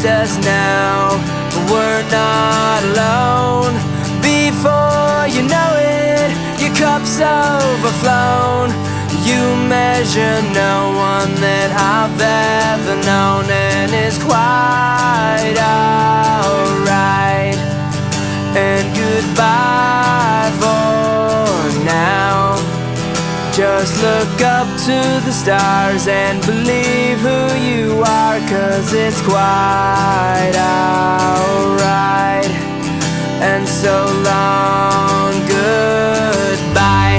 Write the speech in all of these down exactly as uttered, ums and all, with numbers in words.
left us now, but we're not alone. Before you know it, your cup's overflown. You measure no one that I've ever known, and it's quite alright. And goodbye for now. Just look up to the stars and believe who you are, 'cause it's quite alright. And so long, goodbye.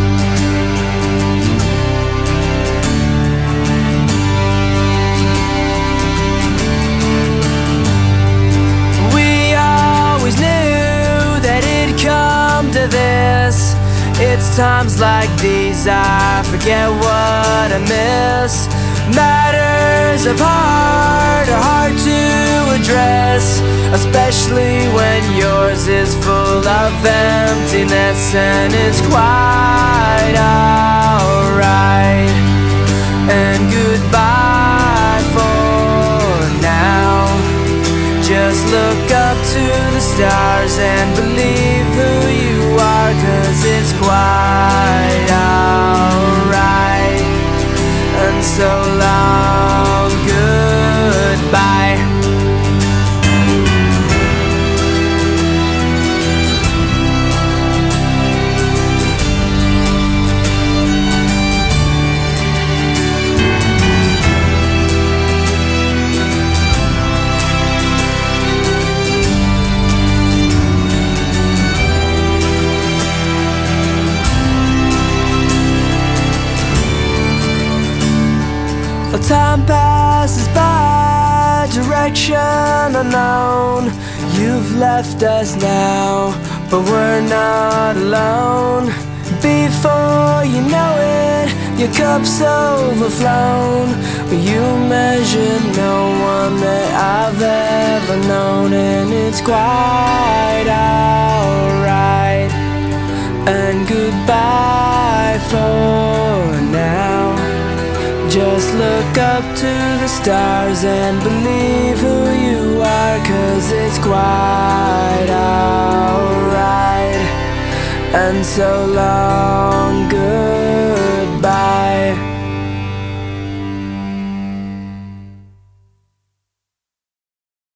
We always knew that it'd come to this. It's times like these I forget what I miss. Matters of heart are hard to address, especially when yours is full of emptiness. And it's quite alright. And goodbye for now. Just look up to the stars and believe who you are, 'cause it's quite alright. And so long, goodbye. Time passes by, direction unknown. You've left us now, but we're not alone. Before you know it, your cup's overflown. You measure no one that I've ever known, and it's quite alright. And goodbye for now. Just look up to the stars and believe who you are, 'cause it's quite alright. And so long, good.